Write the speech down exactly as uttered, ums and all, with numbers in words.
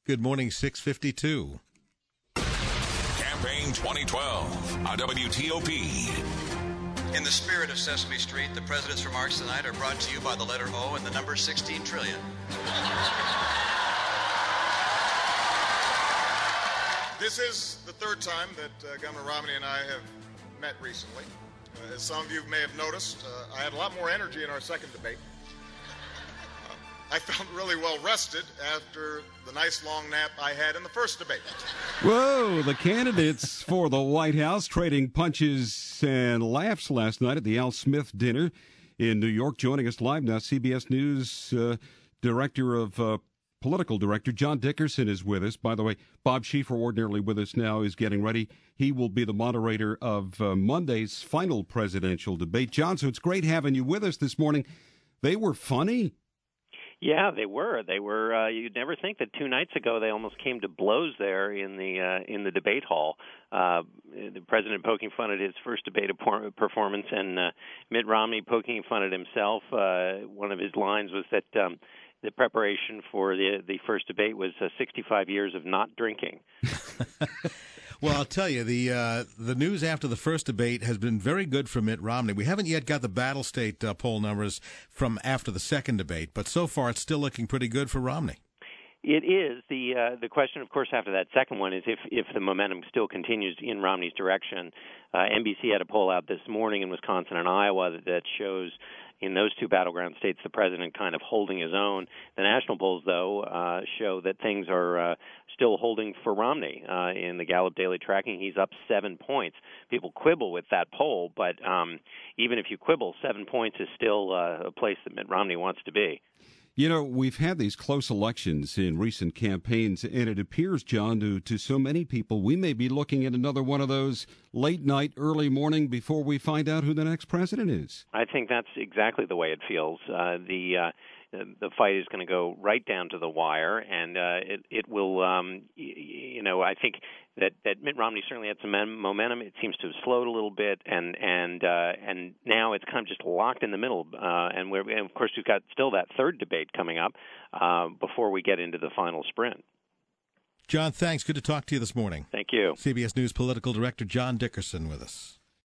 Good morning, six fifty-two. Campaign twenty twelve on W T O P. In the spirit of Sesame Street, the president's remarks tonight are brought to you by the letter O and the number sixteen trillion. This is the third time that uh, Governor Romney and I have met recently. Uh, as some of you may have noticed, uh, I had a lot more energy in our second debate. Uh, I felt really well rested after the nice long nap I had in the first debate. Whoa, the candidates for the White House trading punches and laughs last night at the Al Smith dinner in New York. Joining us live now, C B S News uh, Director of uh, Political Director John Dickerson is with us. By the way, Bob Schieffer, ordinarily with us now, is getting ready. He will be the moderator of uh, Monday's final presidential debate. John, so it's great having you with us this morning. They were funny. Yeah, they were. They were. Uh, you'd never think that two nights ago they almost came to blows there in the uh, in the debate hall. Uh, the president poking fun at his first debate performance, and uh, Mitt Romney poking fun at himself. Uh, one of his lines was that um, the preparation for the the first debate was uh, sixty-five years of not drinking. Well, I'll tell you, the uh, the news after the first debate has been very good for Mitt Romney. We haven't yet got the Battle State uh, poll numbers from after the second debate, but so far it's still looking pretty good for Romney. It is. The uh, the question, of course, after that second one is if, if the momentum still continues in Romney's direction. Uh, N B C had a poll out this morning in Wisconsin and Iowa that, that shows in those two battleground states the president kind of holding his own. The national polls, though, uh, show that things are uh, still holding for Romney. Uh, in the Gallup Daily Tracking, he's up seven points. People quibble with that poll, but um, even if you quibble, seven points is still uh, a place that Mitt Romney wants to be. You know, we've had these close elections in recent campaigns, and it appears, John, to, to so many people, we may be looking at another one of those late night, early morning before we find out who the next president is. I think that's exactly the way it feels. Uh, the uh, the fight is going to go right down to the wire, and uh, it it will. Um, you know, I think that, that Mitt Romney certainly had some momentum. It seems to have slowed a little bit, and and uh, and now it's kind of just locked in the middle. Uh, and, we're, and of course, we've got still that third debate coming up uh, before we get into the final sprint. John, thanks. Good to talk to you this morning. Thank you. C B S News Political Director John Dickerson with us.